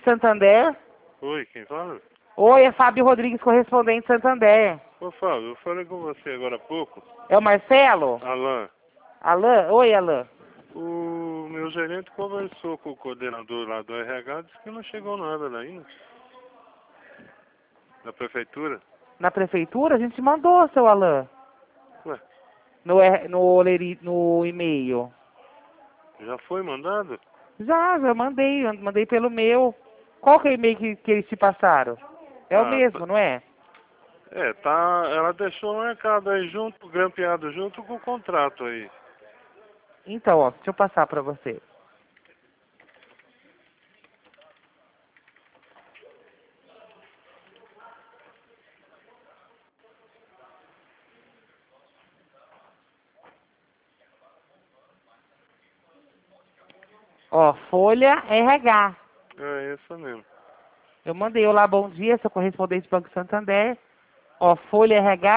Santander. Oi, quem fala? Oi, é Fábio Rodrigues, correspondente Santander. Ô, Fábio, eu falei com você agora há pouco. É o Marcelo? Alain, Alain? Oi, Alain. o meu gerente conversou com o coordenador lá do RH, disse que não chegou nada lá ainda. Da prefeitura. Na prefeitura? A gente mandou, seu Alain. Ué, No e-mail. já foi mandado? Já mandei pelo meu. Qual que é o e-mail que eles te passaram? É o Ah, mesmo, não é? tá. Ela deixou um recado aí junto, grampeado junto com o contrato aí. Então, ó, deixa eu passar pra você. Ó, folha RH. É isso mesmo. Eu mandei lá, bom dia, seu correspondente Banco Santander. Ó, folha RH,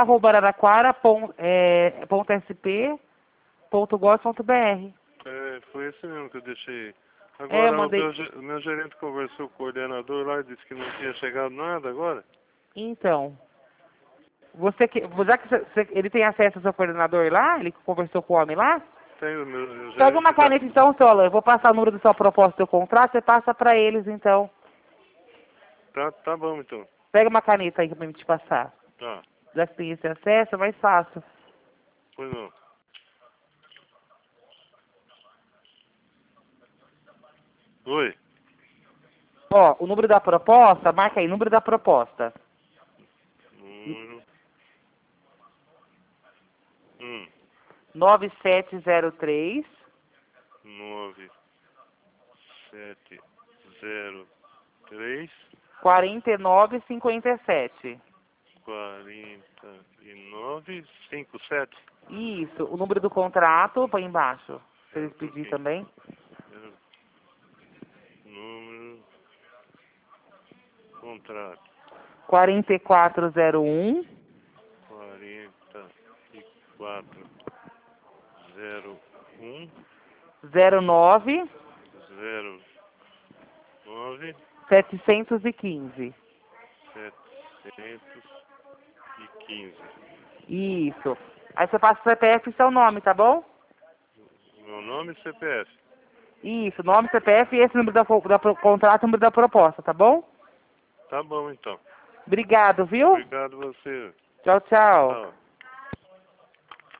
arararaquara.sp.gov.br. É, foi esse mesmo que eu deixei. É, eu Agora mandei. o meu gerente conversou com o coordenador lá e disse que não tinha chegado nada agora. Então, já que ele tem acesso ao seu coordenador lá, ele conversou com o homem lá, Tem o meu pega uma gerente da. caneta então, seu Alain. Eu vou passar o número da sua proposta do seu contrato, você passa pra eles então. Tá bom então. Pega uma caneta aí pra mim te passar. Tá. Já que tem esse acesso, é mais fácil. Pois não. Oi. Ó, o número da proposta, marca aí, número da proposta. Número. 9703 9703 4957. 4957. Isso, o número do contrato, põe embaixo. Se eles pedir também. Número. Contrato. 4401 4401 09 09 715. 715. Isso. Aí você passa o CPF e seu nome, tá bom? Meu nome e CPF. Isso, nome, CPF e esse número contrato, número da proposta, tá bom? Tá bom então. Obrigado, viu? Obrigado você. Tchau, tchau. Tchau.